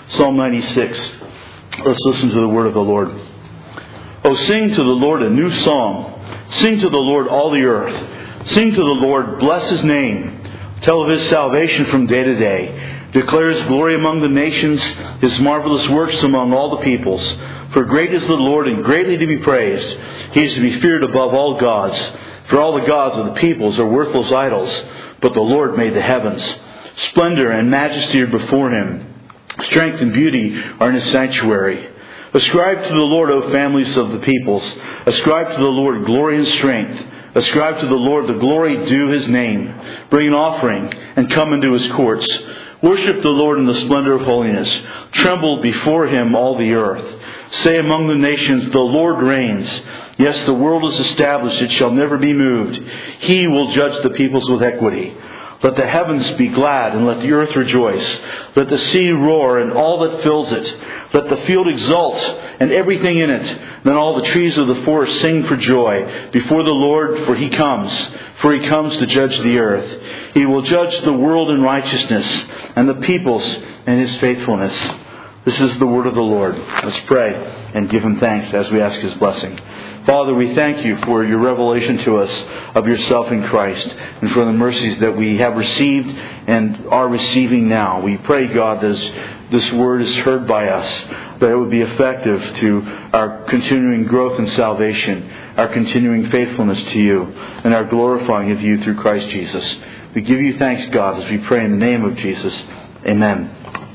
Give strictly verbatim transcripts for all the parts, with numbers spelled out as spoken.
Psalm ninety-six. Let's listen to the word of the Lord. Oh, sing to the Lord a new song. Sing to the Lord all the earth. Sing to the Lord, bless His name. Tell of His salvation from day to day. Declare His glory among the nations, His marvelous works among all the peoples. For great is the Lord and greatly to be praised. He is to be feared above all gods. For all the gods of the peoples are worthless idols, but the Lord made the heavens. Splendor and majesty are before Him. Strength and beauty are in His sanctuary. Ascribe to the Lord, O families of the peoples. Ascribe to the Lord glory and strength. Ascribe to the Lord the glory due His name. Bring an offering and come into His courts. Worship the Lord in the splendor of holiness. Tremble before Him, all the earth. Say among the nations, the Lord reigns. Yes, the world is established, it shall never be moved. He will judge the peoples with equity. Let the heavens be glad, and let the earth rejoice. Let the sea roar, and all that fills it. Let the field exult, and everything in it. Then all the trees of the forest sing for joy before the Lord, for He comes. For He comes to judge the earth. He will judge the world in righteousness, and the peoples in His faithfulness. This is the word of the Lord. Let's pray and give Him thanks as we ask His blessing. Father, we thank You for Your revelation to us of Yourself in Christ and for the mercies that we have received and are receiving now. We pray, God, as this word is heard by us, that it would be effective to our continuing growth in salvation, our continuing faithfulness to You, and our glorifying of You through Christ Jesus. We give You thanks, God, as we pray in the name of Jesus. Amen.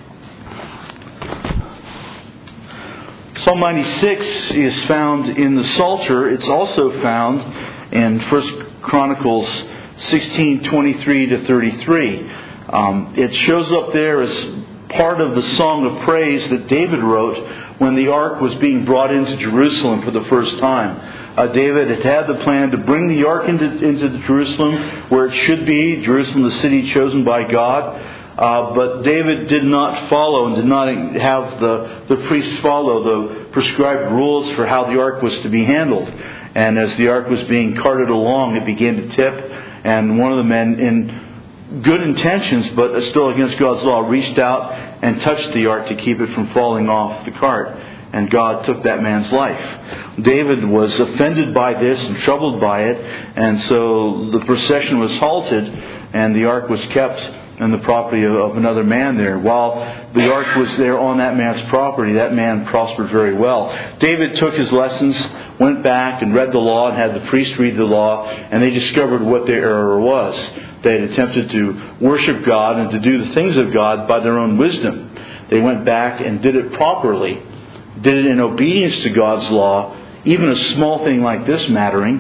Psalm ninety-six is found in the Psalter. It's also found in First Chronicles sixteen twenty-three to thirty-three. Um, it shows up there as part of the song of praise that David wrote when the ark was being brought into Jerusalem for the first time. Uh, David had had the plan to bring the ark into, into Jerusalem where it should be, Jerusalem, the city chosen by God. Uh, but David did not follow and did not have the, the priests follow the prescribed rules for how the ark was to be handled. And as the ark was being carted along, it began to tip. And one of the men, in good intentions, but still against God's law, reached out and touched the ark to keep it from falling off the cart. And God took that man's life. David was offended by this and troubled by it. And so the procession was halted and the ark was kept and the property of another man there. While the ark was there on that man's property, that man prospered very well. David took his lessons, went back and read the law and had the priest read the law, and they discovered what their error was. They had attempted to worship God and to do the things of God by their own wisdom. They went back and did it properly, did it in obedience to God's law, even a small thing like this mattering,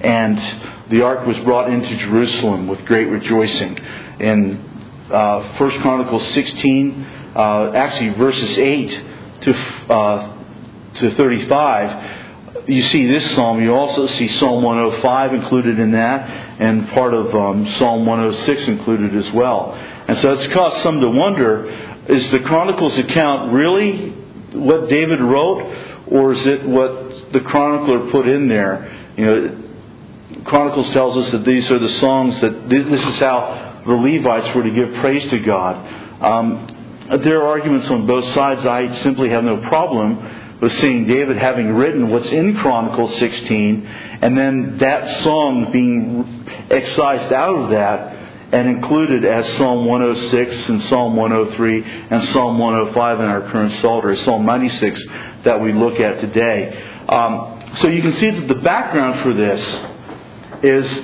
and the ark was brought into Jerusalem with great rejoicing. In Uh, First Chronicles sixteen, uh, actually verses eight to uh, to thirty-five, you see this psalm. You also see Psalm one oh five included in that, and part of um, Psalm one oh six included as well. And so it's caused some to wonder: is the Chronicles account really what David wrote, or is it what the chronicler put in there? You know, Chronicles tells us that these are the songs that this is how the Levites were to give praise to God. Um, there are arguments on both sides. I simply have no problem with seeing David having written what's in Chronicles sixteen, and then that song being excised out of that and included as Psalm one oh six and Psalm one oh three and Psalm one oh five in our current Psalter, Psalm ninety-six that we look at today. Um, so you can see that the background for this is,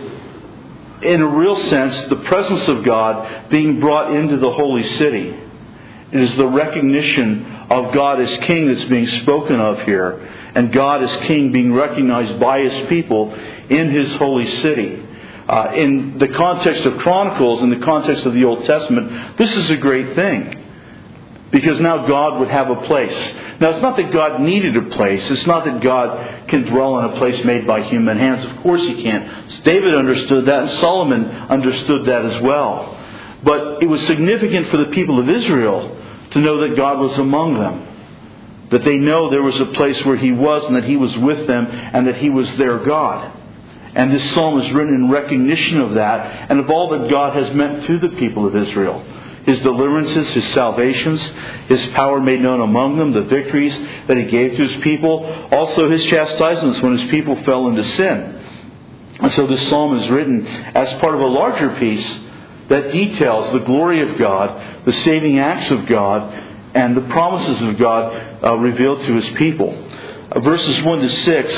in a real sense, the presence of God being brought into the holy city. It is the recognition of God as King that's being spoken of here, and God as King being recognized by His people in His holy city. Uh, in the context of Chronicles, in the context of the Old Testament, this is a great thing. Because now God would have a place. Now, it's not that God needed a place. It's not that God can dwell in a place made by human hands. Of course He can. David understood that, and Solomon understood that as well. But it was significant for the people of Israel to know that God was among them. That they know there was a place where He was, and that He was with them, and that He was their God. And this psalm is written in recognition of that, and of all that God has meant to the people of Israel. His deliverances, His salvations, His power made known among them, the victories that He gave to His people, also His chastisements when His people fell into sin. And so this psalm is written as part of a larger piece that details the glory of God, the saving acts of God, and the promises of God uh, revealed to His people. Uh, verses one to six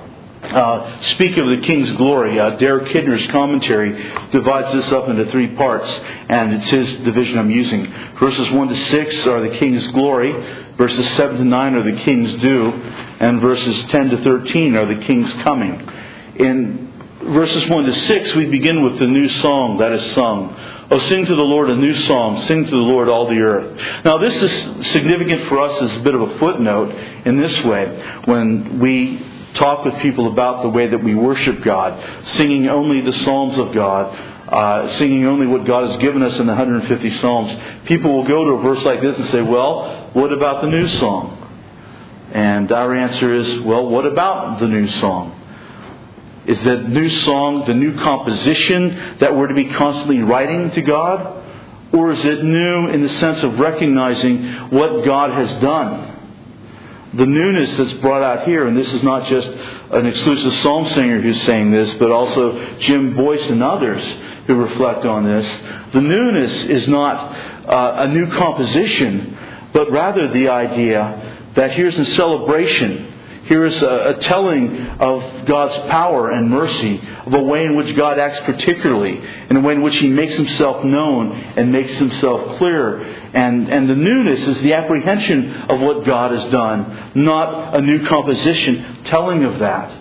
uh, speak of the King's glory. Uh, Derek Kidner's commentary divides this up into three parts, and it's his division I'm using. Verses one to six are the King's glory. Verses seven to nine are the King's due. And verses ten to thirteen are the King's coming. In verses one to six, we begin with the new song that is sung. Oh, sing to the Lord a new song. Sing to the Lord all the earth. Now, this is significant for us as a bit of a footnote in this way. When we talk with people about the way that we worship God, singing only the Psalms of God, uh, singing only what God has given us in the one hundred fifty Psalms, people will go to a verse like this and say, well, what about the new song? And our answer is, well, what about the new song? Is the new song the new composition that we're to be constantly writing to God? Or is it new in the sense of recognizing what God has done? The newness that's brought out here, and this is not just an exclusive psalm singer who's saying this, but also Jim Boyce and others who reflect on this. The newness is not uh, a new composition, but rather the idea that here's a celebration. Here is a, a telling of God's power and mercy, of a way in which God acts particularly, in a way in which He makes Himself known and makes Himself clear. And, and the newness is the apprehension of what God has done, not a new composition telling of that.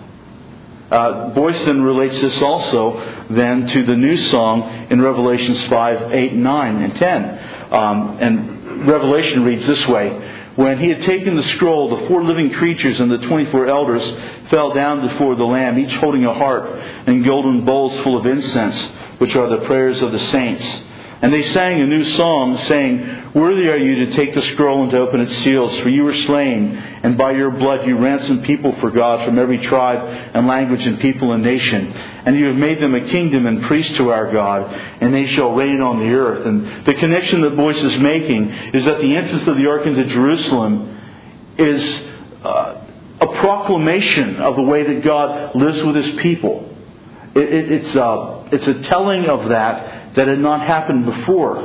Uh, Boyce then relates this also then to the new song in Revelations five, eight, nine, and ten. Um, and Revelation reads this way. When He had taken the scroll, the four living creatures and the twenty-four elders fell down before the Lamb, each holding a harp and golden bowls full of incense, which are the prayers of the saints. And they sang a new song, saying, Worthy are you to take the scroll and to open its seals, for you were slain, and by your blood you ransomed people for God from every tribe and language and people and nation. And you have made them a kingdom and priests to our God, and they shall reign on the earth. And the connection that Boyce is making is that the entrance of the ark into Jerusalem is uh, a proclamation of the way that God lives with His people. It, it, it's, uh, it's a telling of that that had not happened before.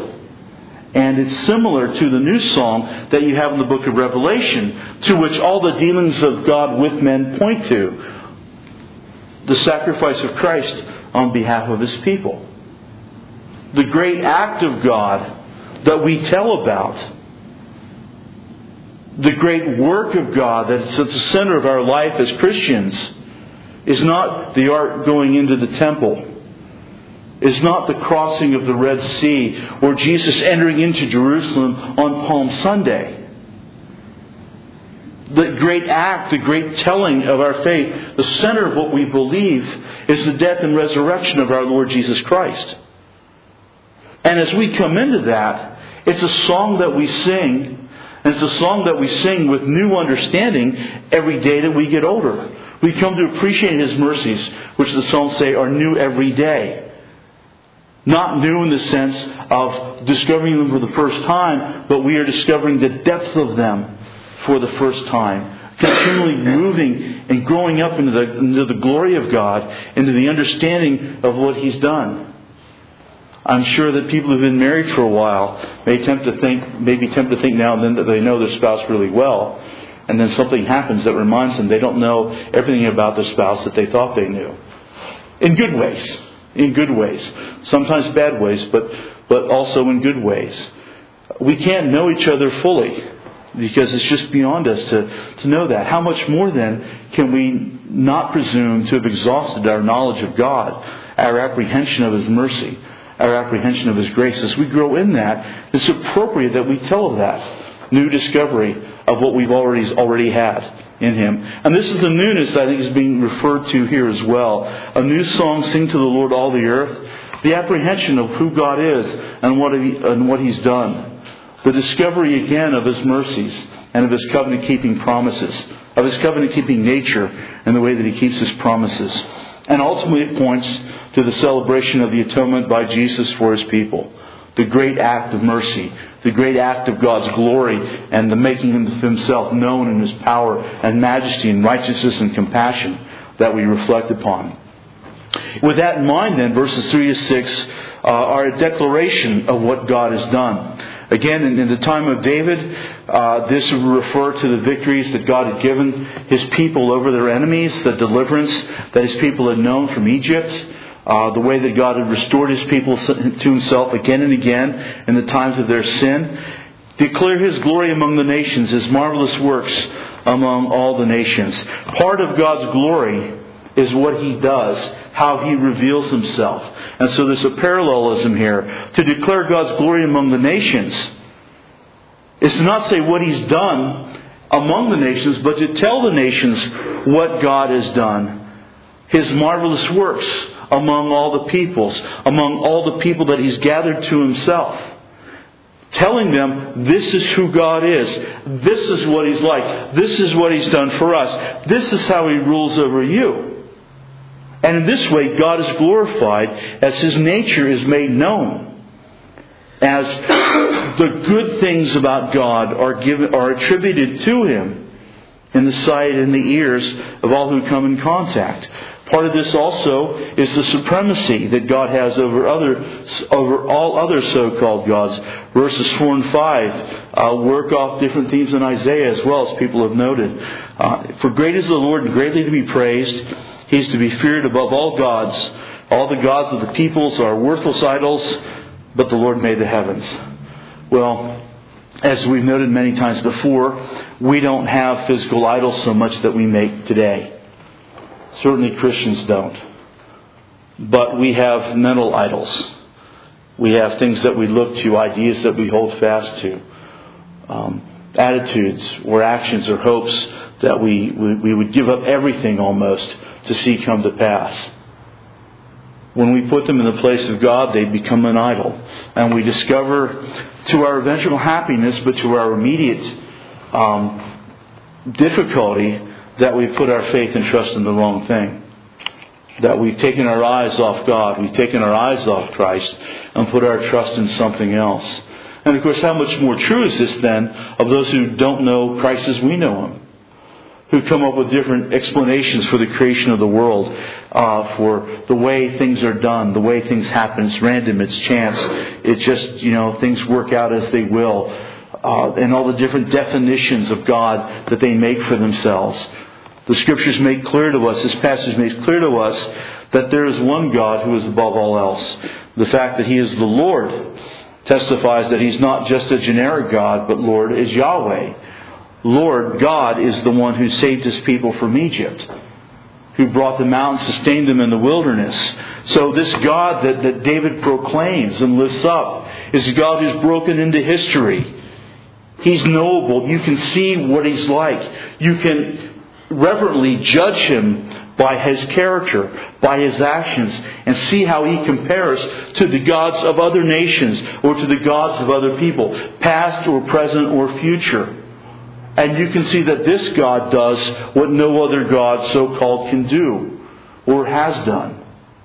And it's similar to the new song that you have in the book of Revelation, to which all the dealings of God with men point to. The sacrifice of Christ on behalf of His people. The great act of God that we tell about. The great work of God that's at the center of our life as Christians is not the ark going into the temple. Is not the crossing of the Red Sea or Jesus entering into Jerusalem on Palm Sunday. The great act, the great telling of our faith, the center of what we believe is the death and resurrection of our Lord Jesus Christ. And as we come into that, it's a song that we sing, and it's a song that we sing with new understanding every day that we get older. We come to appreciate His mercies, which the Psalms say are new every day. Not new in the sense of discovering them for the first time, but we are discovering the depth of them for the first time. Continually moving and growing up into the, into the glory of God, into the understanding of what He's done. I'm sure that people who've been married for a while may tempt to think, maybe tempt to think now and then that they know their spouse really well, and then something happens that reminds them they don't know everything about their spouse that they thought they knew. In good ways. In good ways. Sometimes bad ways, but, but also in good ways. We can't know each other fully because it's just beyond us to, to know that. How much more then can we not presume to have exhausted our knowledge of God, our apprehension of His mercy, our apprehension of His grace? As we grow in that, it's appropriate that we tell of that new discovery of what we've already already had in Him. And this is the newness that I think is being referred to here as well. A new song, sing to the Lord all the earth. The apprehension of who God is and what, he, and what He's done. The discovery again of His mercies and of His covenant-keeping promises. Of His covenant-keeping nature and the way that He keeps His promises. And ultimately it points to the celebration of the atonement by Jesus for His people. the great act of mercy, the great act of God's glory, and the making of Himself known in His power and majesty and righteousness and compassion that we reflect upon. With that in mind, then, verses three to six uh, are a declaration of what God has done. Again, in, in the time of David, uh, this would refer to the victories that God had given His people over their enemies, the deliverance that His people had known from Egypt, uh, the way that God had restored His people to Himself again and again in the times of their sin. Declare His glory among the nations, His marvelous works among all the nations. Part of God's glory is what He does, how He reveals Himself. And so there's a parallelism here. To declare God's glory among the nations is to not say what He's done among the nations, but to tell the nations what God has done. His marvelous works among all the peoples, among all the people that He's gathered to Himself. Telling them, this is who God is. This is what He's like. This is what He's done for us. This is how He rules over you. And in this way, God is glorified as His nature is made known. As the good things about God are given, are attributed to Him in the sight and the ears of all who come in contact. Part of this also is the supremacy that God has over other, over all other so-called gods. Verses four and five uh, work off different themes in Isaiah as well, as people have noted. Uh, For great is the Lord and greatly to be praised. He is to be feared above all gods. All the gods of the peoples are worthless idols, but the Lord made the heavens. Well, as we've noted many times before, we don't have physical idols so much that we make today. Certainly Christians don't. But we have mental idols. We have things that we look to, ideas that we hold fast to, um, attitudes or actions or hopes that we, we, we would give up everything almost to see come to pass. When we put them in the place of God, they become an idol. And we discover to our eventual happiness, but to our immediate um, difficulty, that we put our faith and trust in the wrong thing. That we've taken our eyes off God, we've taken our eyes off Christ, and put our trust in something else. And of course, how much more true is this then of those who don't know Christ as we know Him? Who come up with different explanations for the creation of the world, uh, for the way things are done, the way things happen. It's random, it's chance. It's just, you know, things work out as they will. Uh, and all the different definitions of God that they make for themselves. The Scriptures make clear to us, this passage makes clear to us, that there is one God who is above all else. The fact that He is the Lord testifies that He's not just a generic God, but Lord is Yahweh. Lord God is the one who saved His people from Egypt, who brought them out and sustained them in the wilderness. So this God that, that David proclaims and lifts up is a God who's broken into history. He's knowable. You can see what He's like. You can reverently judge Him by His character, by His actions, and see how He compares to the gods of other nations or to the gods of other people, past or present or future. And you can see that this God does what no other God so-called can do or has done.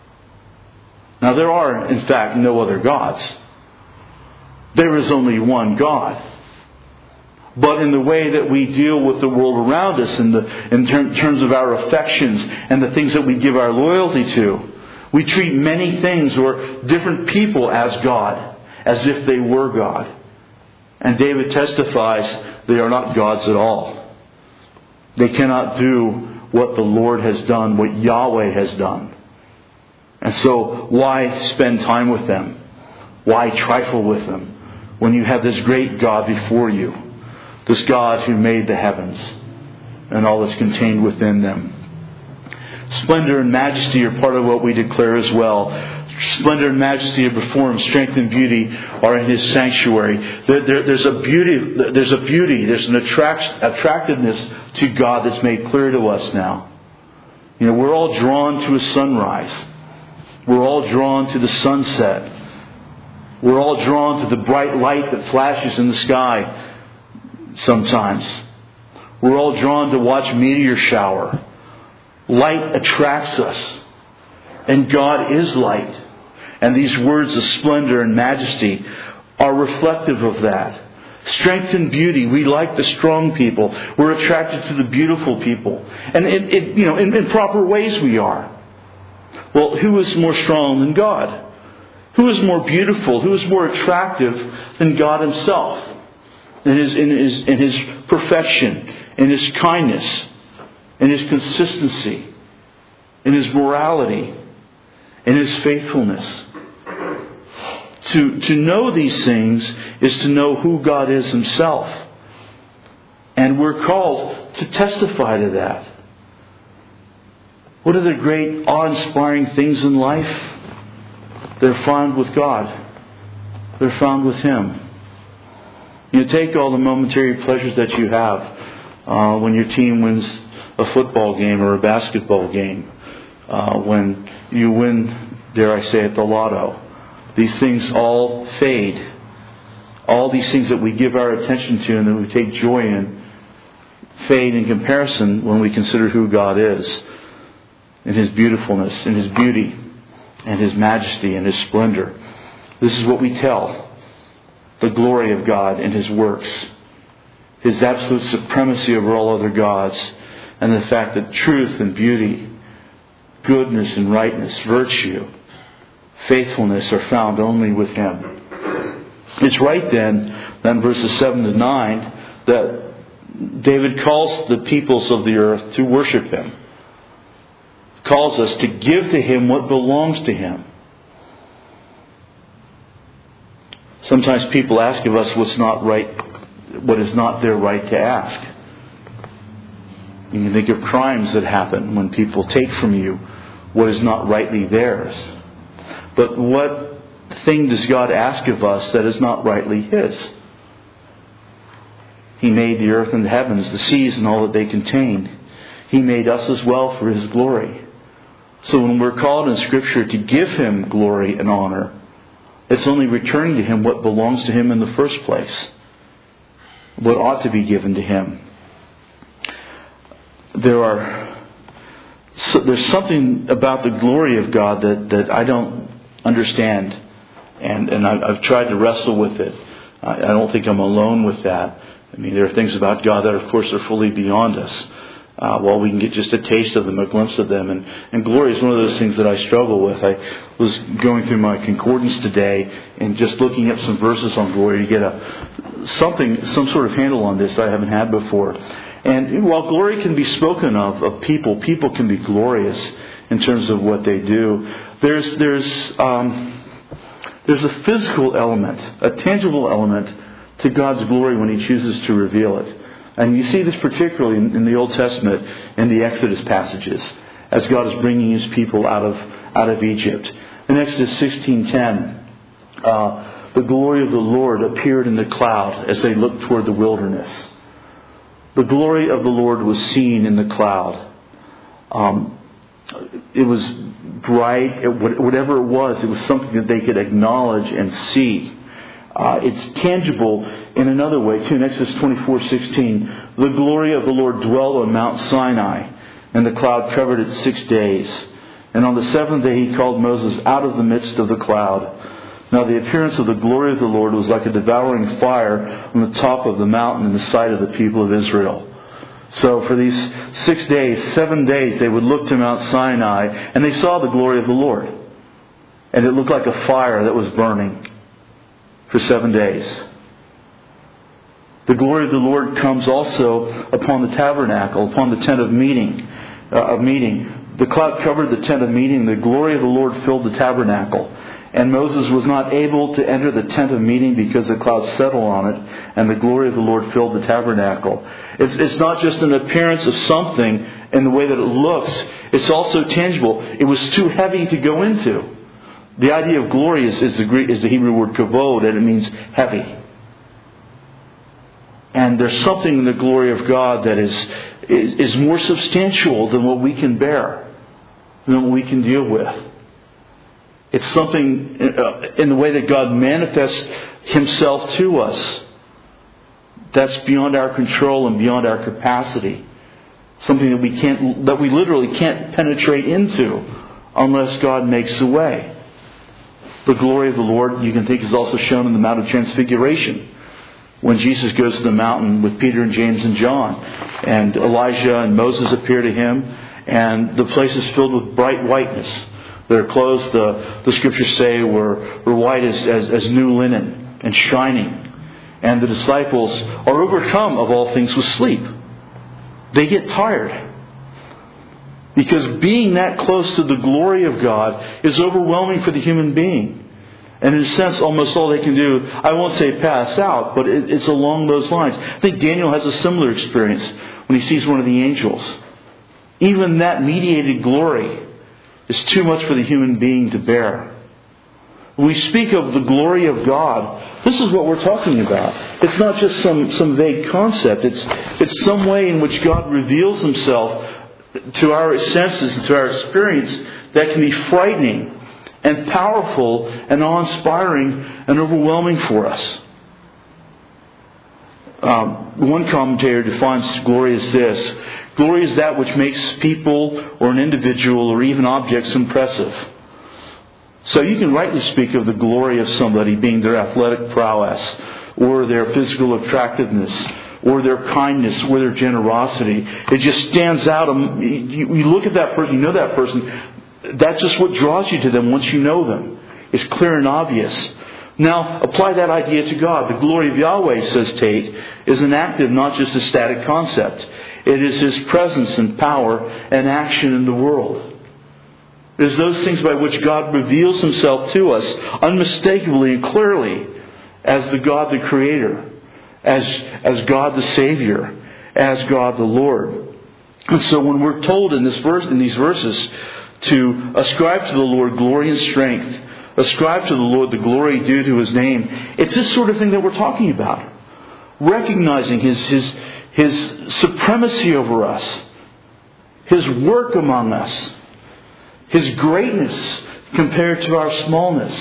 Now there are, in fact, no other gods. There is only one God. But in the way that we deal with the world around us, in, the, in ter- terms of our affections and the things that we give our loyalty to, we treat many things or different people as God, as if they were God. And David testifies they are not gods at all. They cannot do what the Lord has done, what Yahweh has done. And so why spend time with them? Why trifle with them when you have this great God before you? This God who made the heavens and all that's contained within them. Splendor and majesty are part of what we declare as well. Splendor and majesty of the form, strength and beauty are in His sanctuary. There, there, there's a beauty, there's a beauty, there's an attract, attractiveness to God that's made clear to us now. You know, we're all drawn to a sunrise. We're all drawn to the sunset. We're all drawn to the bright light that flashes in the sky sometimes. We're all drawn to watch meteor shower. Light attracts us. And God is light. And these words of splendor and majesty are reflective of that. Strength and beauty. We like the strong people. We're attracted to the beautiful people. And it, it, you know, in, in proper ways we are. Well, who is more strong than God? Who is more beautiful? Who is more attractive than God Himself? In His, in His, in His perfection, in His kindness, in His consistency, in His morality, in His faithfulness. To, to know these things is to know who God is Himself. And we're called to testify to that. What are the great awe-inspiring things in life? They're found with God. They're found with Him. You take all the momentary pleasures that you have uh, when your team wins a football game or a basketball game, uh, when you win, dare I say it, the lotto. These things all fade. All these things that we give our attention to and that we take joy in fade in comparison when we consider who God is, in His beautifulness, in His beauty, and His majesty, and His splendor. This is what we tell. The glory of God in His works. His absolute supremacy over all other gods. And the fact that truth and beauty, goodness and rightness, virtue, faithfulness are found only with Him. It's right then, then verses seven to nine, that David calls the peoples of the earth to worship Him. Calls us to give to Him what belongs to Him. Sometimes people ask of us what's not right, what is not their right to ask. You can think of crimes that happen when people take from you what is not rightly theirs. But what thing does God ask of us that is not rightly His? He made the earth and the heavens, the seas and all that they contain. He made us as well for His glory. So when we're called in Scripture to give Him glory and honor, it's only returning to Him what belongs to Him in the first place. What ought to be given to Him. There are so there's something about the glory of God that, that I don't understand. And, and I, I've tried to wrestle with it. I, I don't think I'm alone with that. I mean, there are things about God that, of course, are fully beyond us. Uh, well, we can get just a taste of them, a glimpse of them. And, and glory is one of those things that I struggle with. I was going through my concordance today and just looking up some verses on glory to get a something, some sort of handle on this I haven't had before. And while glory can be spoken of, of people, people can be glorious in terms of what they do. There's, there's, um, there's a physical element, a tangible element to God's glory when He chooses to reveal it. And you see this particularly in, in the Old Testament, in the Exodus passages, as God is bringing His people out of out of Egypt. In Exodus sixteen ten, uh, the glory of the Lord appeared in the cloud as they looked toward the wilderness. The glory of the Lord was seen in the cloud. Um, it was bright, it, whatever it was, it was something that they could acknowledge and see. Uh, it's tangible in another way too. In Exodus twenty-four sixteen, the glory of the Lord dwelled on Mount Sinai, and the cloud covered it six days. And on the seventh day He called Moses out of the midst of the cloud. Now the appearance of the glory of the Lord was like a devouring fire on the top of the mountain in the sight of the people of Israel. So for these six days, seven days, they would look to Mount Sinai, and they saw the glory of the Lord. And it looked like a fire that was burning for seven days. The glory of the Lord comes also upon the tabernacle, upon the tent of meeting. Uh, of meeting. The cloud covered the tent of meeting. The glory of the Lord filled the tabernacle. And Moses was not able to enter the tent of meeting because the cloud settled on it, and the glory of the Lord filled the tabernacle. It's, it's not just an appearance of something in the way that it looks. It's also tangible. It was too heavy to go into. The idea of glory is, is, the, Greek, is the Hebrew word kavod, and it means heavy. And there's something in the glory of God that is, is, is more substantial than what we can bear, than what we can deal with. It's something in the way that God manifests Himself to us that's beyond our control and beyond our capacity. Something that we can't, that we literally can't penetrate into unless God makes a way. The glory of the Lord, you can think, is also shown in the Mount of Transfiguration, when Jesus goes to the mountain with Peter and James and John, and Elijah and Moses appear to him, and the place is filled with bright whiteness. Their clothes, the, the Scriptures say, were, were white as, as, as new linen and shining. And the disciples are overcome of all things with sleep. They get tired. Because being that close to the glory of God is overwhelming for the human being. And in a sense, almost all they can do, I won't say pass out, but it, it's along those lines. I think Daniel has a similar experience when he sees one of the angels. Even that mediated glory is too much for the human being to bear. When we speak of the glory of God, this is what we're talking about. It's not just some, some vague concept. It's, it's some way in which God reveals Himself to our senses and to our experience that can be frightening and powerful and awe-inspiring and overwhelming for us. Um, one commentator defines glory as this: glory is that which makes people or an individual or even objects impressive. So you can rightly speak of the glory of somebody being their athletic prowess, or their physical attractiveness, or their kindness, or their generosity. It just stands out. You look at that person, you know that person. That's just what draws you to them once you know them. It's clear and obvious. Now, apply that idea to God. The glory of Yahweh, says Tate, is an active, not just a static concept. It is His presence and power and action in the world. It is those things by which God reveals Himself to us unmistakably and clearly as the God the Creator, as, as God the Savior, as God the Lord. And so when we're told in this verse, in these verses, to ascribe to the Lord glory and strength, ascribe to the Lord the glory due to His name, it's this sort of thing that we're talking about. Recognizing His, His, His supremacy over us, His work among us, His greatness compared to our smallness.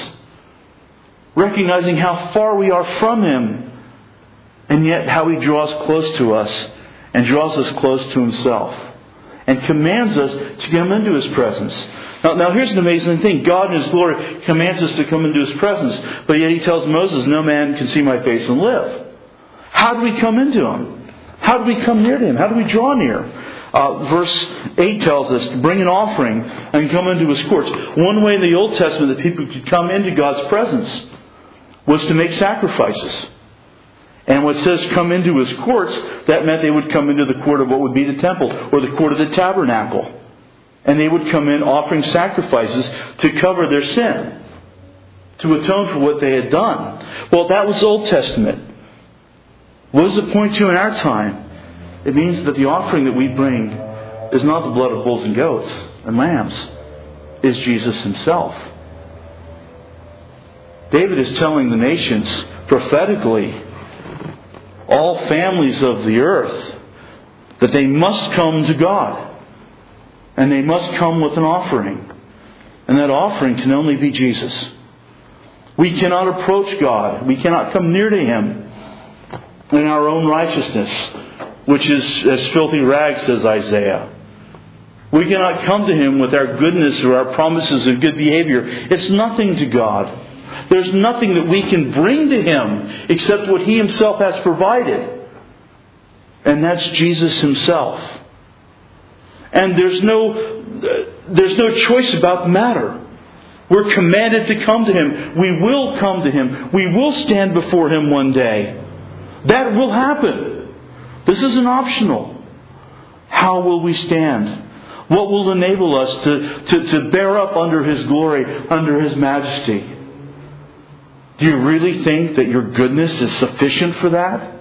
Recognizing how far we are from Him, and yet how He draws close to us and draws us close to Himself. And commands us to come into His presence. Now, now here's an amazing thing. God in His glory commands us to come into His presence. But yet He tells Moses, no man can see my face and live. How do we come into Him? How do we come near to Him? How do we draw near? Uh, verse eight tells us to bring an offering and come into His courts. One way in the Old Testament that people could come into God's presence was to make sacrifices. And when it says come into His courts, that meant they would come into the court of what would be the temple, or the court of the tabernacle. And they would come in offering sacrifices to cover their sin, to atone for what they had done. Well, that was Old Testament. What does it point to in our time? It means that the offering that we bring is not the blood of bulls and goats and lambs. It's Jesus Himself. David is telling the nations prophetically, all families of the earth, that they must come to God. And they must come with an offering. And that offering can only be Jesus. We cannot approach God. We cannot come near to Him in our own righteousness, which is as filthy rags, says Isaiah. We cannot come to Him with our goodness or our promises of good behavior. It's nothing to God. There's nothing that we can bring to Him except what He Himself has provided. And that's Jesus Himself. And there's no, there's no choice about the matter. We're commanded to come to Him. We will come to Him. We will stand before Him one day. That will happen. This isn't optional. How will we stand? What will enable us to, to, to bear up under His glory, under His majesty? Do you really think that your goodness is sufficient for that?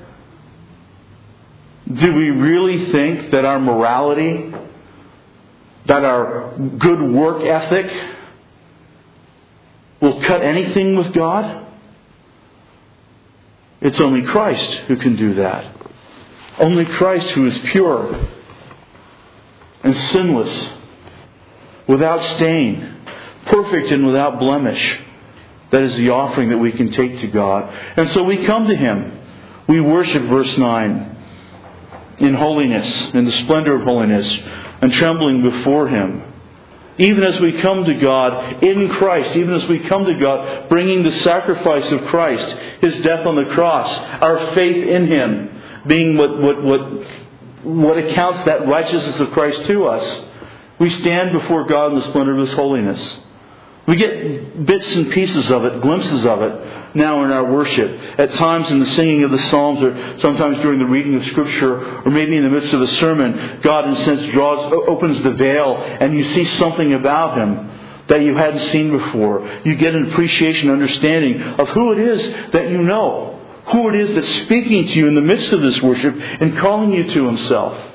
Do we really think that our morality, that our good work ethic will cut anything with God? It's only Christ who can do that. Only Christ, who is pure and sinless, without stain, perfect and without blemish. That is the offering that we can take to God. And so we come to Him. We worship, verse nine, in holiness, in the splendor of holiness, and trembling before Him. Even as we come to God in Christ, even as we come to God bringing the sacrifice of Christ, His death on the cross, our faith in Him being what, what, what, what accounts that righteousness of Christ to us, we stand before God in the splendor of His holiness. We get bits and pieces of it, glimpses of it now in our worship. At times in the singing of the Psalms, or sometimes during the reading of Scripture, or maybe in the midst of a sermon, God in a sense draws, opens the veil, and you see something about Him that you hadn't seen before. You get an appreciation, understanding of who it is that you know, who it is that's speaking to you in the midst of this worship and calling you to Himself.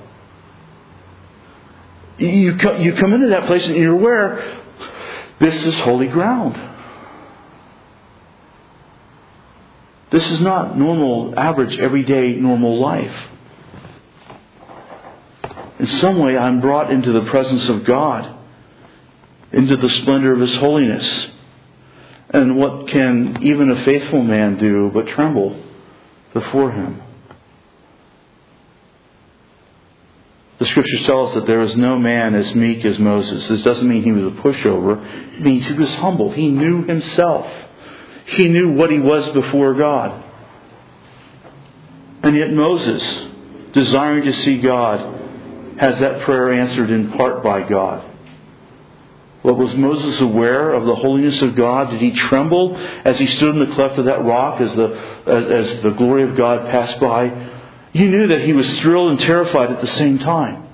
You come, you come into that place and you're aware, this is holy ground. This is not normal, average, everyday, normal life. In some way, I'm brought into the presence of God, into the splendor of His holiness. And what can even a faithful man do but tremble before Him? The Scriptures tell us that there is no man as meek as Moses. This doesn't mean he was a pushover. It means he was humble. He knew himself. He knew what he was before God. And yet Moses, desiring to see God, has that prayer answered in part by God. Well, was Moses aware of the holiness of God? Did he tremble as he stood in the cleft of that rock as the, as, as the glory of God passed by? You knew that he was thrilled and terrified at the same time.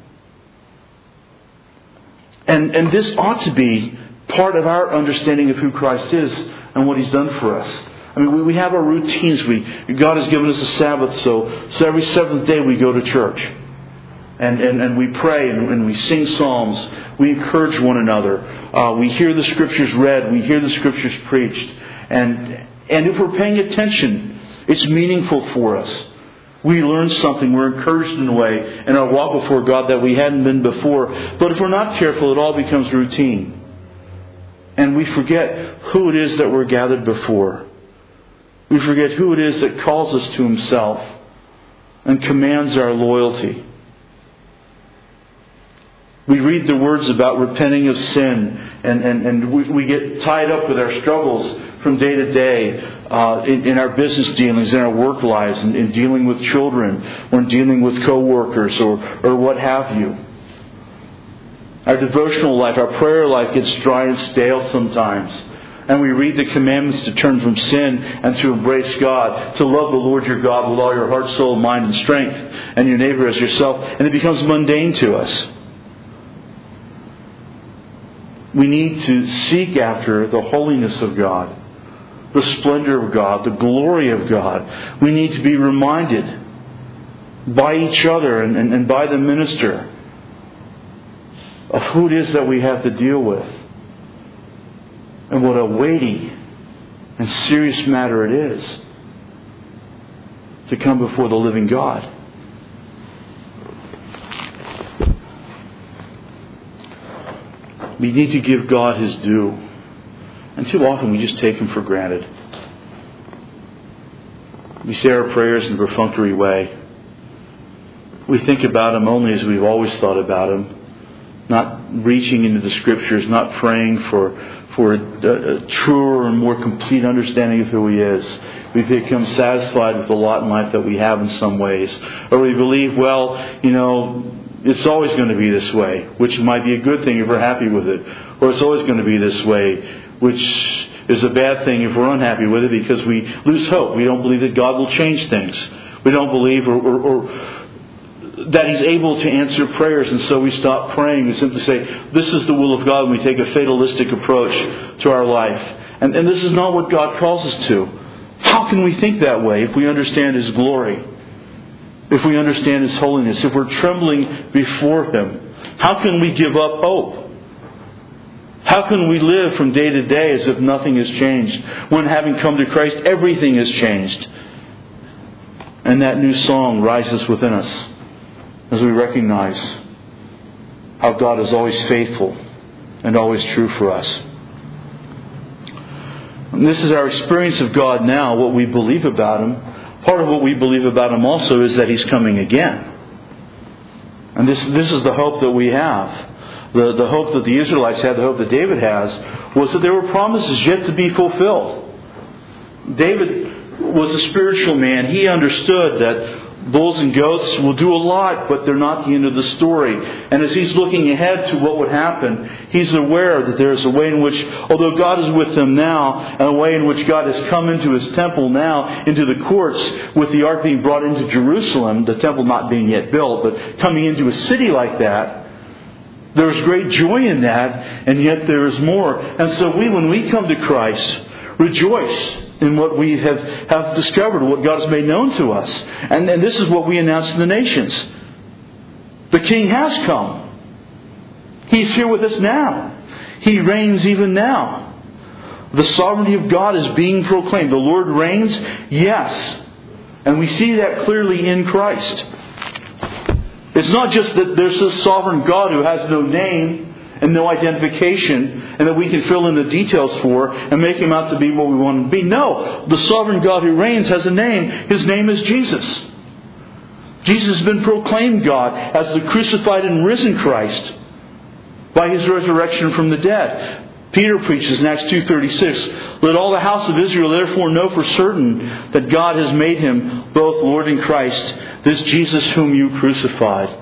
And, and this ought to be part of our understanding of who Christ is and what He's done for us. I mean, we, we have our routines. We God has given us a Sabbath, so, so every seventh day we go to church. And, and, and we pray and, and we sing psalms. We encourage one another. Uh, we hear the Scriptures read. We hear the Scriptures preached. And, and if we're paying attention, it's meaningful for us. We learn something. We're encouraged in a way in our walk before God that we hadn't been before. But if we're not careful, it all becomes routine. And we forget who it is that we're gathered before. We forget who it is that calls us to Himself and commands our loyalty. We read the words about repenting of sin, and, and, and we, we get tied up with our struggles from day to day uh, in, in our business dealings, in our work lives, in, in dealing with children, or in dealing with co-workers, or, or what have you. Our devotional life, our prayer life gets dry and stale sometimes. And we read the commandments to turn from sin and to embrace God, to love the Lord your God with all your heart, soul, mind, and strength, and your neighbor as yourself, and it becomes mundane to us. We need to seek after the holiness of God, the splendor of God, the glory of God. We need to be reminded by each other and, and, and by the minister of who it is that we have to deal with. And what a weighty and serious matter it is to come before the living God. We need to give God His due. And too often we just take Him for granted. We say our prayers in a perfunctory way. We think about Him only as we've always thought about Him. Not reaching into the Scriptures, not praying for for a, a, a truer and more complete understanding of who He is. We become satisfied with the lot in life that we have in some ways. Or we believe, well, you know, it's always going to be this way, which might be a good thing if we're happy with it. Or it's always going to be this way, which is a bad thing if we're unhappy with it, because we lose hope. We don't believe that God will change things. We don't believe or, or, or that He's able to answer prayers, and so we stop praying. We simply say, this is the will of God, and we take a fatalistic approach to our life. And, and this is not what God calls us to. How can we think that way if we understand His glory? If we understand His holiness? If we're trembling before Him? How can we give up hope? How can we live from day to day as if nothing has changed, when having come to Christ, everything has changed? And that new song rises within us as we recognize how God is always faithful and always true for us. And this is our experience of God now, what we believe about Him. Part of what we believe about Him also is that He's coming again. And this, this is the hope that we have. the, the hope that the Israelites had, the hope that David has, was that there were promises yet to be fulfilled. David was a spiritual man. He understood that bulls and goats will do a lot, but they're not the end of the story. And as he's looking ahead to what would happen, he's aware that there is a way in which, although God is with them now, and a way in which God has come into His temple now, into the courts, with the ark being brought into Jerusalem, the temple not being yet built, but coming into a city like that, there's great joy in that, and yet there is more. And so we, when we come to Christ, rejoice in what we have, have discovered, what God has made known to us. And, and this is what we announce to the nations. The King has come. He's here with us now. He reigns even now. The sovereignty of God is being proclaimed. The Lord reigns, yes. And we see that clearly in Christ. It's not just that there's this sovereign God who has no name and no identification, and that we can fill in the details for and make Him out to be what we want Him to be. No, the sovereign God who reigns has a name. His name is Jesus. Jesus has been proclaimed God as the crucified and risen Christ by His resurrection from the dead. Peter preaches in Acts two thirty-six, "Let all the house of Israel therefore know for certain that God has made Him both Lord and Christ, this Jesus whom you crucified."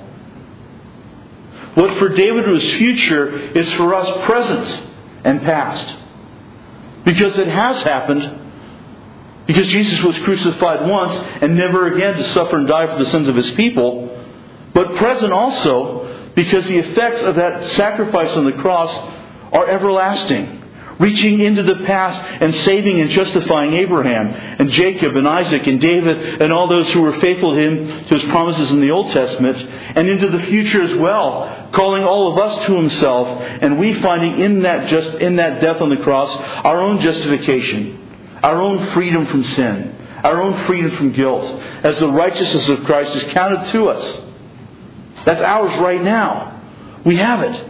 What for David was future is for us present and past. Because it has happened. Because Jesus was crucified once and never again to suffer and die for the sins of His people. But present also because the effects of that sacrifice on the cross are everlasting. Reaching into the past and saving and justifying Abraham and Jacob and Isaac and David and all those who were faithful to Him, to His promises in the Old Testament, and into the future as well, calling all of us to Himself, and we finding in that just in that death on the cross our own justification, our own freedom from sin, our own freedom from guilt, as the righteousness of Christ is counted to us. That's ours right now. We have it.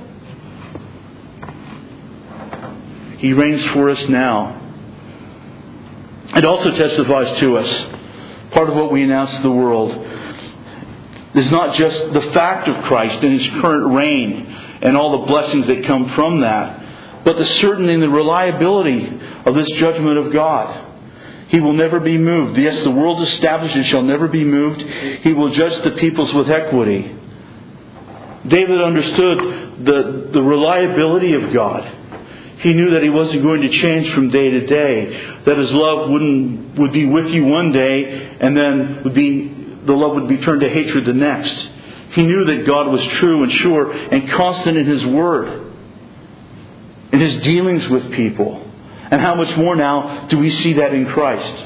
He reigns for us now. It also testifies to us. Part of what we announce to the world is not just the fact of Christ and His current reign and all the blessings that come from that, but the certainty and the reliability of this judgment of God. He will never be moved. Yes, the world is established and shall never be moved. He will judge the peoples with equity. David understood the, the reliability of God. He knew that He wasn't going to change from day to day. That His love wouldn't would be with you one day, and then would be the love would be turned to hatred the next. He knew that God was true and sure and constant in His word, in His dealings with people. And how much more now do we see that in Christ?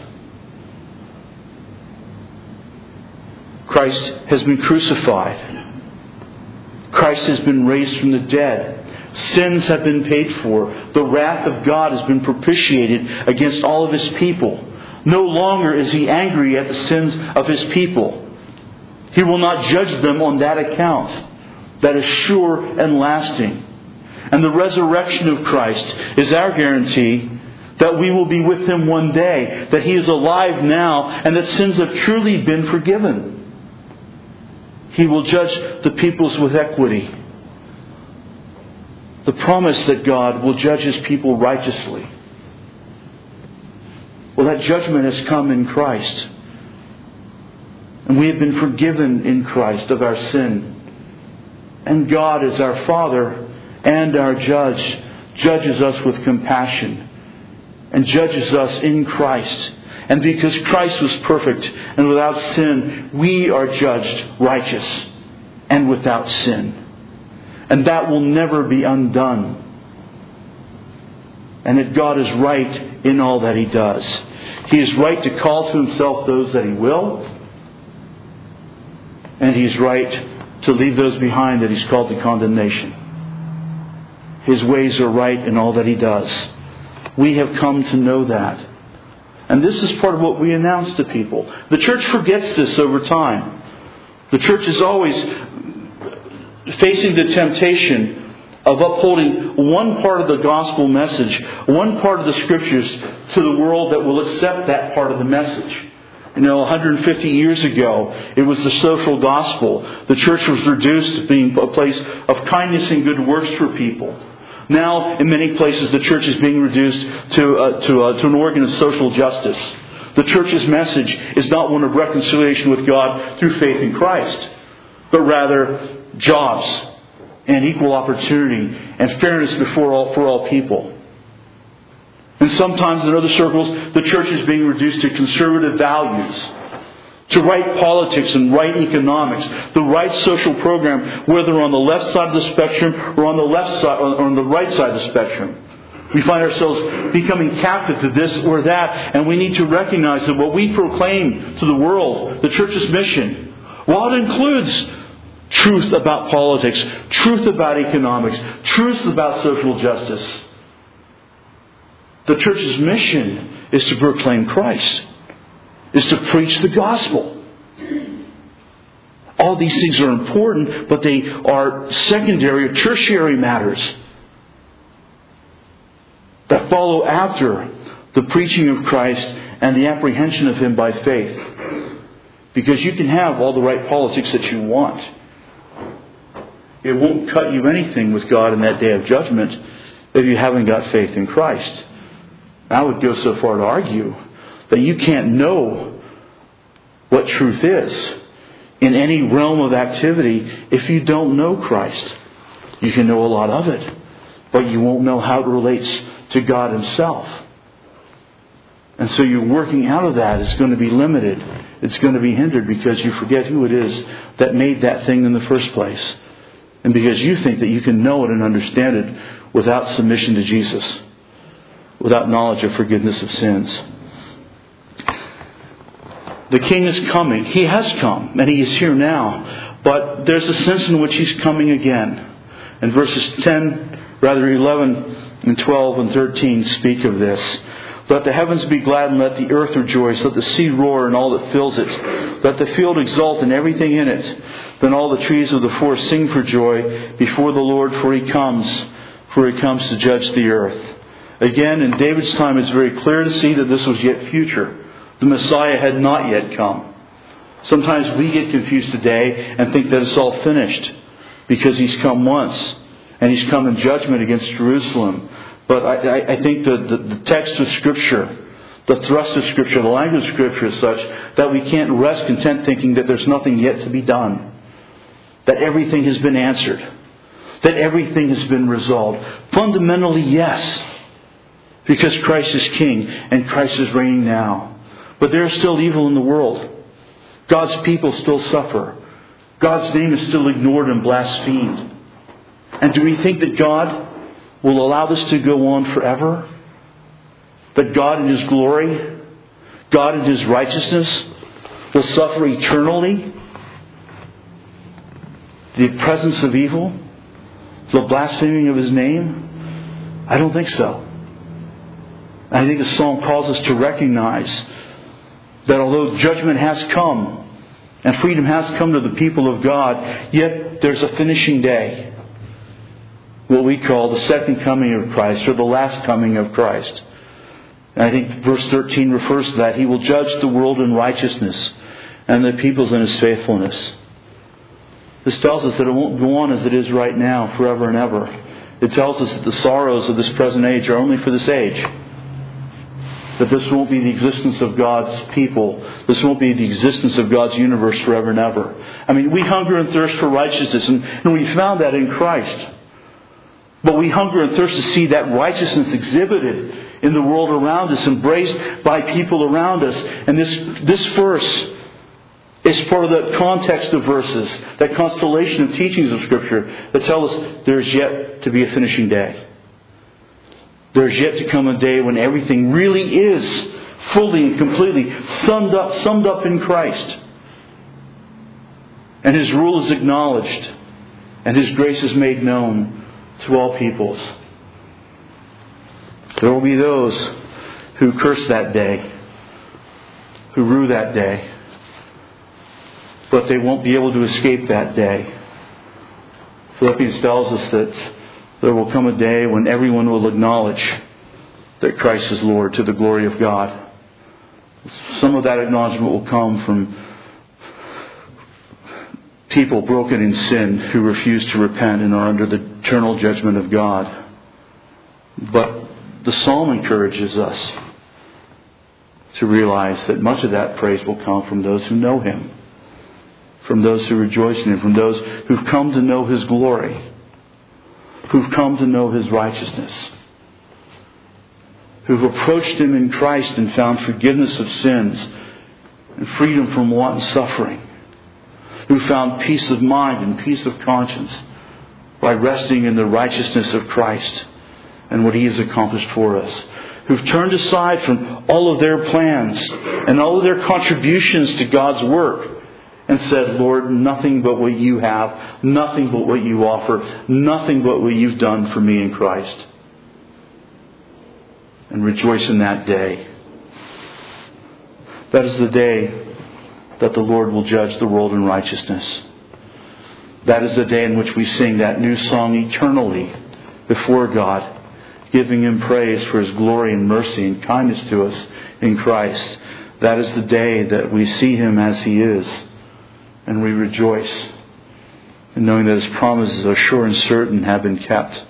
Christ has been crucified. Christ has been raised from the dead. Sins have been paid for. The wrath of God has been propitiated against all of His people. No longer is He angry at the sins of His people. He will not judge them on that account. That is sure and lasting. And the resurrection of Christ is our guarantee that we will be with Him one day. That He is alive now and that sins have truly been forgiven. He will judge the peoples with equity. The promise that God will judge His people righteously. Well, that judgment has come in Christ. And we have been forgiven in Christ of our sin. And God, as our Father and our Judge, judges us with compassion. And judges us in Christ. And because Christ was perfect and without sin, we are judged righteous and without sin. And that will never be undone. And that God is right in all that He does. He is right to call to Himself those that He will. And He is right to leave those behind that He's called to condemnation. His ways are right in all that He does. We have come to know that. And this is part of what we announce to people. The church forgets this over time. The church is always facing the temptation of upholding one part of the gospel message, one part of the Scriptures to the world that will accept that part of the message. You know, one hundred fifty years ago, it was the social gospel. The church was reduced to being a place of kindness and good works for people. Now, in many places, the church is being reduced to, uh, to, uh, to an organ of social justice. The church's message is not one of reconciliation with God through faith in Christ, but rather jobs and equal opportunity and fairness before all, for all people. And sometimes in other circles, the church is being reduced to conservative values, to right politics and right economics, the right social program, whether on the left side of the spectrum or on the left side or on the right side of the spectrum. We find ourselves becoming captive to this or that, and we need to recognize that what we proclaim to the world, the church's mission, while it includes truth about politics, truth about economics, truth about social justice, the church's mission is to proclaim Christ, is to preach the gospel. All these things are important, but they are secondary or tertiary matters that follow after the preaching of Christ and the apprehension of Him by faith. Because you can have all the right politics that you want. It won't cut you anything with God in that day of judgment if you haven't got faith in Christ. I would go so far to argue that you can't know what truth is in any realm of activity if you don't know Christ. You can know a lot of it, but you won't know how it relates to God Himself. And so your working out of that is going to be limited. It's going to be hindered because you forget who it is that made that thing in the first place. And because you think that you can know it and understand it without submission to Jesus, without knowledge of forgiveness of sins. The King is coming. He has come, and He is here now. But there's a sense in which He's coming again. And verses ten, rather eleven and twelve and thirteen speak of this. Let the heavens be glad and let the earth rejoice. Let the sea roar and all that fills it. Let the field exult and everything in it. Then all the trees of the forest sing for joy before the Lord, for He comes, for He comes to judge the earth. Again, in David's time, it's very clear to see that this was yet future. The Messiah had not yet come. Sometimes we get confused today and think that it's all finished because He's come once and He's come in judgment against Jerusalem. But I, I, I think the, the, the text of Scripture, the thrust of Scripture, the language of Scripture is such that we can't rest content thinking that there's nothing yet to be done. That everything has been answered. That everything has been resolved. Fundamentally, yes. Because Christ is King and Christ is reigning now. But there is still evil in the world. God's people still suffer. God's name is still ignored and blasphemed. And do we think that God will allow this to go on forever? That God in His glory, God in His righteousness, will suffer eternally the presence of evil, the blaspheming of His name? I don't think so. I think the Psalm calls us to recognize that although judgment has come and freedom has come to the people of God, yet there's a finishing day. What we call the second coming of Christ, or the last coming of Christ. And I think verse thirteen refers to that. He will judge the world in righteousness and the peoples in His faithfulness. This tells us that it won't go on as it is right now, forever and ever. It tells us that the sorrows of this present age are only for this age. That this won't be the existence of God's people. This won't be the existence of God's universe forever and ever. I mean, we hunger and thirst for righteousness, and, and we found that in Christ. But we hunger and thirst to see that righteousness exhibited in the world around us, embraced by people around us. And this, this verse is part of the context of verses, that constellation of teachings of Scripture that tell us there is yet to be a finishing day. There is yet to come a day when everything really is fully and completely summed up, summed up in Christ. And His rule is acknowledged. And His grace is made known to all peoples. There will be those who curse that day, who rue that day. But they won't be able to escape that day. Philippians tells us that there will come a day when everyone will acknowledge that Christ is Lord, to the glory of God. Some of that acknowledgement will come from people broken in sin who refuse to repent and are under the eternal judgment of God. But the psalm encourages us to realize that much of that praise will come from those who know Him, from those who rejoice in Him, from those who've come to know His glory, who've come to know His righteousness, who've approached Him in Christ and found forgiveness of sins and freedom from want and suffering, who found peace of mind and peace of conscience by resting in the righteousness of Christ and what He has accomplished for us, who've turned aside from all of their plans and all of their contributions to God's work and said, Lord, nothing but what You have, nothing but what You offer, nothing but what You've done for me in Christ. And rejoice in that day. That is the day that the Lord will judge the world in righteousness. That is the day in which we sing that new song eternally before God, giving Him praise for His glory and mercy and kindness to us in Christ. That is the day that we see Him as He is, and we rejoice in knowing that His promises are sure and certain, have been kept,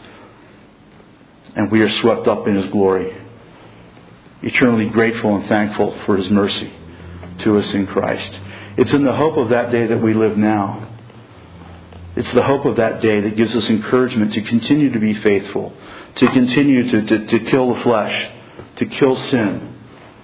and we are swept up in His glory. Eternally grateful and thankful for His mercy to us in Christ. It's in the hope of that day that we live now. It's the hope of that day that gives us encouragement to continue to be faithful, to continue to, to, to kill the flesh, to kill sin,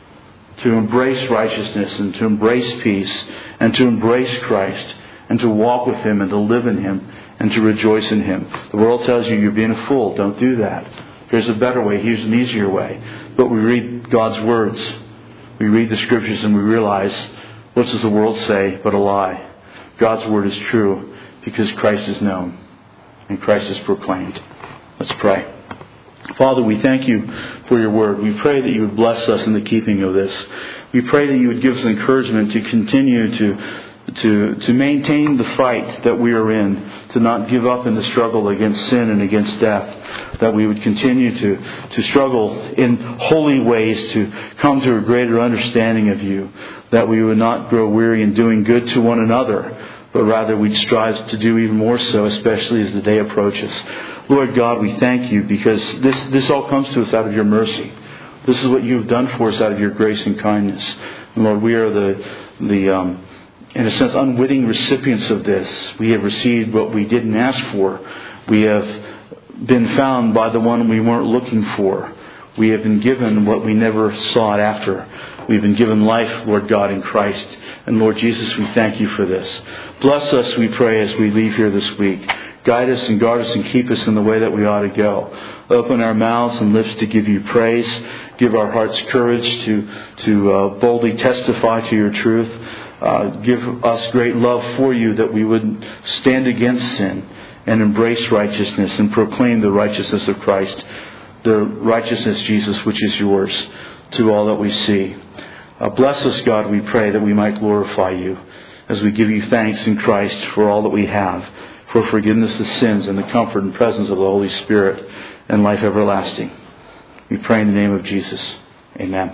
to embrace righteousness and to embrace peace and to embrace Christ and to walk with Him and to live in Him and to rejoice in Him. The world tells you you're being a fool. Don't do that. Here's a better way. Here's an easier way. But we read God's words. We read the Scriptures and we realize, what does the world say but a lie? God's Word is true because Christ is known and Christ is proclaimed. Let's pray. Father, we thank You for Your Word. We pray that You would bless us in the keeping of this. We pray that You would give us encouragement to continue to to to maintain the fight that we are in, to not give up in the struggle against sin and against death, that we would continue to, to struggle in holy ways to come to a greater understanding of You, that we would not grow weary in doing good to one another, but rather we'd strive to do even more so, especially as the day approaches. Lord God, we thank You because this, this all comes to us out of Your mercy. This is what You have done for us out of Your grace and kindness. And Lord, we are the, the um, in a sense, unwitting recipients of this. We have received what we didn't ask for. We have been found by the one we weren't looking for. We have been given what we never sought after. We've been given life, Lord God, in Christ. And Lord Jesus, we thank You for this. Bless us, we pray, as we leave here this week. Guide us and guard us and keep us in the way that we ought to go. Open our mouths and lips to give You praise. Give our hearts courage to, to uh, boldly testify to Your truth. Uh, give us great love for You, that we would stand against sin and embrace righteousness and proclaim the righteousness of Christ, the righteousness, Jesus, which is Yours, to all that we see. Uh, bless us, God, we pray, that we might glorify You as we give You thanks in Christ for all that we have, for forgiveness of sins and the comfort and presence of the Holy Spirit and life everlasting. We pray in the name of Jesus. Amen.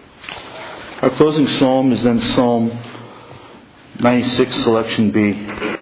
Our closing psalm is then Psalm ninety-six, selection B.